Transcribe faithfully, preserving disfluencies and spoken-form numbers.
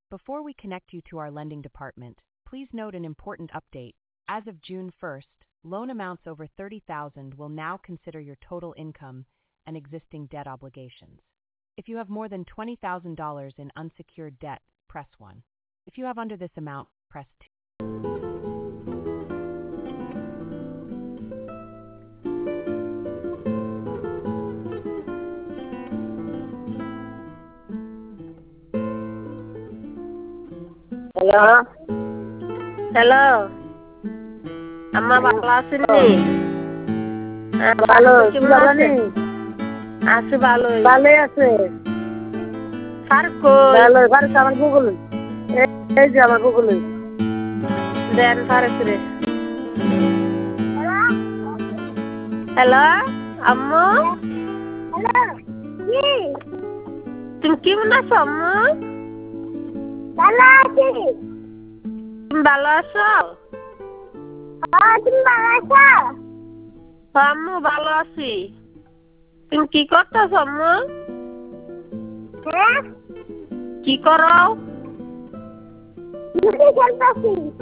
Before we connect you to our lending department, please note an important update. As of June first, loan amounts over thirty thousand dollars will now consider your total income and existing debt obligations. If you have more than twenty thousand dollars in unsecured debt, press one. If you have under this amount, press two. Hello? Hello? Amma ভালো আছেন নি? ভালো কেমন আছেন? আছে ভালোই। ভালোই আছে। ফারুক কই? ভালো, ফারুক আমার গুগলে। এই যে আমার গুগলে। দেন ফারুক রে। হ্যালো? আম্মু? হ্যালো? কি? তুমি কেমন আছো আম্মু? ভালো আছি। তুমি ভালো আছো? হ্যাঁ, তুমি ভালো আছো? আম্মু ভালো আছি। তুমি কি করতেছো আম্মু? হ্যাঁ? কি করো? খেলতেছি।